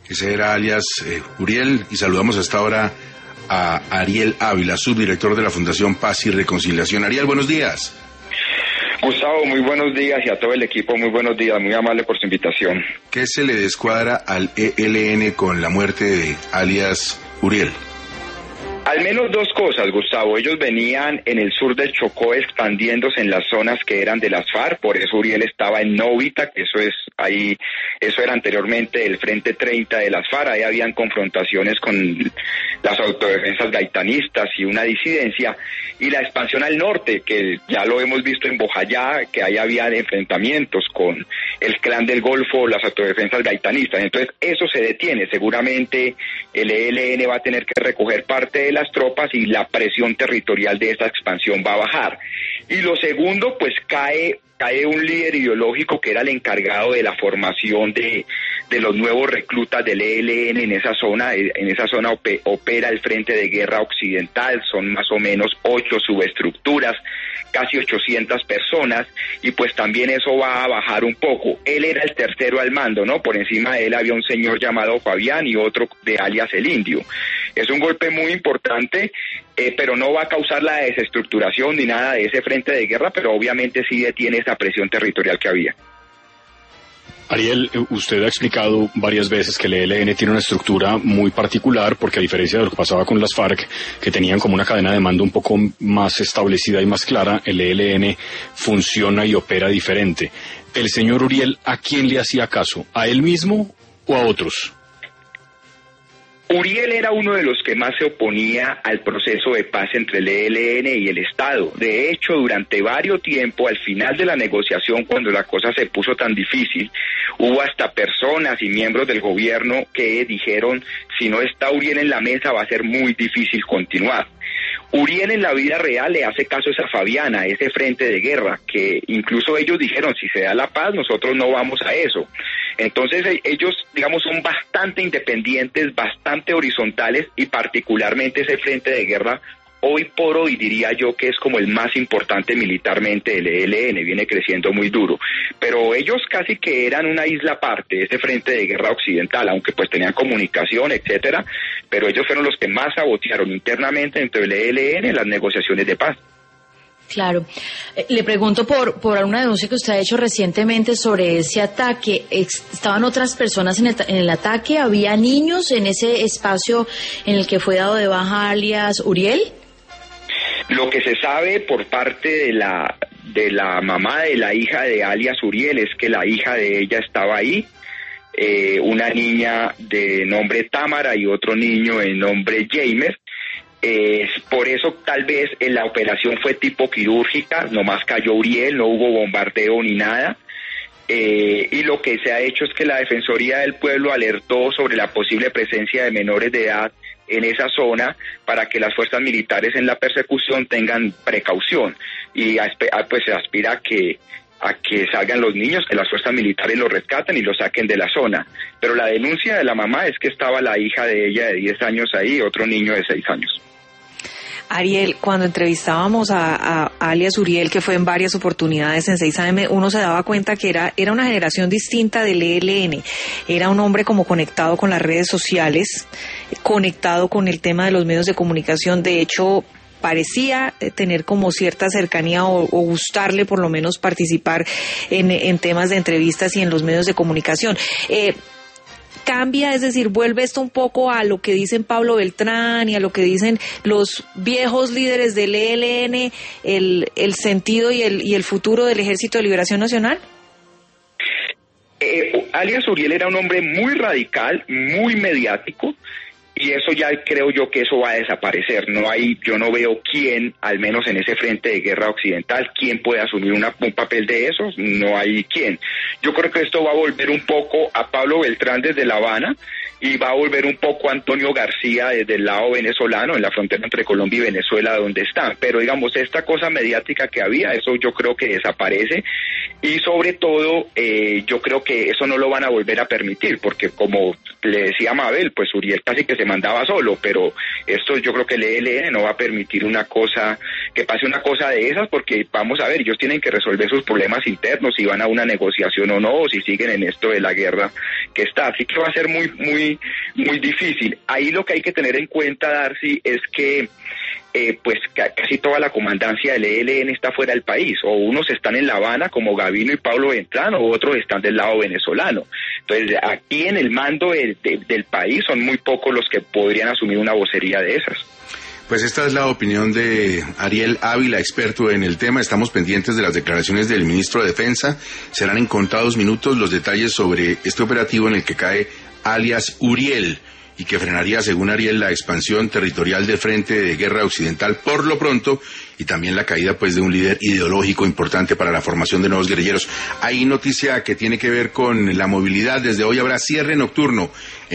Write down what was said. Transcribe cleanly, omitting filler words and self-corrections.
Ese era alias Uriel, y saludamos hasta ahora a Ariel Ávila, subdirector de la Fundación Paz y Reconciliación. Ariel, buenos días. Gustavo, muy buenos días, y a todo el equipo muy buenos días, muy amable por su invitación. ¿Qué se le descuadra al ELN con la muerte de alias Uriel? Al menos dos cosas, Gustavo. Ellos venían en el sur del Chocó expandiéndose en las zonas que eran de las FARC, por eso Uriel estaba en Novita, que eso era anteriormente el Frente 30 de las FARC. Ahí habían confrontaciones con las autodefensas gaitanistas y una disidencia, y la expansión al norte, que ya lo hemos visto en Bojayá, que ahí había enfrentamientos con el Clan del Golfo, las autodefensas gaitanistas. Entonces eso se detiene. Seguramente el ELN va a tener que recoger parte de las tropas y la presión territorial de esta expansión va a bajar. Y lo segundo, pues cae un líder ideológico que era el encargado de la formación de los nuevos reclutas del ELN en esa zona. En esa zona opera el Frente de Guerra Occidental, son más o menos 8 subestructuras, casi 800 personas, y pues también eso va a bajar un poco. Él era el tercero al mando, ¿no? Por encima de él había un señor llamado Fabián y otro de alias El Indio. Es un golpe muy importante, pero no va a causar la desestructuración ni nada de ese frente de guerra, pero obviamente sí detiene esa presión territorial que había. Ariel, usted ha explicado varias veces que el ELN tiene una estructura muy particular, porque a diferencia de lo que pasaba con las FARC, que tenían como una cadena de mando un poco más establecida y más clara, el ELN funciona y opera diferente. El señor Uriel, ¿a quién le hacía caso? ¿A él mismo o a otros? Uriel era uno de los que más se oponía al proceso de paz entre el ELN y el Estado. De hecho, durante varios tiempos, al final de la negociación, cuando la cosa se puso tan difícil, hubo hasta personas y miembros del gobierno que dijeron, si no está Uriel en la mesa va a ser muy difícil continuar. Uriel en la vida real le hace caso a esa Fabiana, a ese frente de guerra, que incluso ellos dijeron, si se da la paz, nosotros no vamos a eso. Entonces ellos, digamos, son bastante independientes, bastante horizontales, y particularmente ese frente de guerra, hoy por hoy diría yo que es como el más importante militarmente del ELN, viene creciendo muy duro. Pero ellos casi que eran una isla aparte, ese frente de guerra occidental, aunque pues tenían comunicación, etcétera, pero ellos fueron los que más sabotearon internamente dentro del ELN en las negociaciones de paz. Claro. Le pregunto por alguna denuncia que usted ha hecho recientemente sobre ese ataque. ¿Estaban otras personas en el ataque? ¿Había niños en ese espacio en el que fue dado de baja alias Uriel? Lo que se sabe por parte de la mamá de la hija de alias Uriel es que la hija de ella estaba ahí, una niña de nombre Támara y otro niño de nombre James. Por eso tal vez la operación fue tipo quirúrgica, nomás cayó Uriel, no hubo bombardeo ni nada. Y lo que se ha hecho es que la Defensoría del Pueblo alertó sobre la posible presencia de menores de edad en esa zona para que las fuerzas militares en la persecución tengan precaución, y pues se aspira a que salgan los niños, que las fuerzas militares los rescaten y los saquen de la zona. Pero la denuncia de la mamá es que estaba la hija de ella de 10 años ahí y otro niño de 6 años. Ariel, cuando entrevistábamos a alias Uriel, que fue en varias oportunidades en 6am, uno se daba cuenta que era una generación distinta del ELN. Era un hombre como conectado con las redes sociales, conectado con el tema de los medios de comunicación. De hecho, parecía tener como cierta cercanía o gustarle por lo menos participar en temas de entrevistas y en los medios de comunicación. Cambia, es decir, vuelve esto un poco a lo que dicen Pablo Beltrán y a lo que dicen los viejos líderes del ELN, el sentido y el futuro del Ejército de Liberación Nacional. Alias Uriel era un hombre muy radical, muy mediático, y eso ya creo yo que eso va a desaparecer. Yo no veo quién, al menos en ese frente de guerra occidental, quién puede asumir un papel de esos. No hay quién. Yo creo que esto va a volver un poco a Pablo Beltrán desde La Habana, y va a volver un poco a Antonio García desde el lado venezolano, en la frontera entre Colombia y Venezuela, donde están. Pero digamos, esta cosa mediática que había, eso yo creo que desaparece, y sobre todo yo creo que eso no lo van a volver a permitir, porque como le decía Mabel, pues Uriel casi que se mandaba solo, pero esto yo creo que el ELN no va a permitir que pase una cosa de esas, porque vamos a ver, ellos tienen que resolver sus problemas internos, si van a una negociación o no, o si siguen en esto de la guerra que está, así que va a ser muy difícil. Ahí lo que hay que tener en cuenta, Darcy, es que pues casi toda la comandancia del ELN está fuera del país, o unos están en La Habana como Gavino y Pablo Beltrán, o otros están del lado venezolano. Entonces aquí en el mando del país son muy pocos los que podrían asumir una vocería de esas. Pues esta es la opinión de Ariel Ávila, experto en el tema. Estamos pendientes de las declaraciones del ministro de Defensa. Serán en contados minutos los detalles sobre este operativo en el que cae alias Uriel, y que frenaría, según Ariel, la expansión territorial del Frente de Guerra Occidental por lo pronto, y también la caída pues de un líder ideológico importante para la formación de nuevos guerrilleros. Hay noticia que tiene que ver con la movilidad. Desde hoy habrá cierre nocturno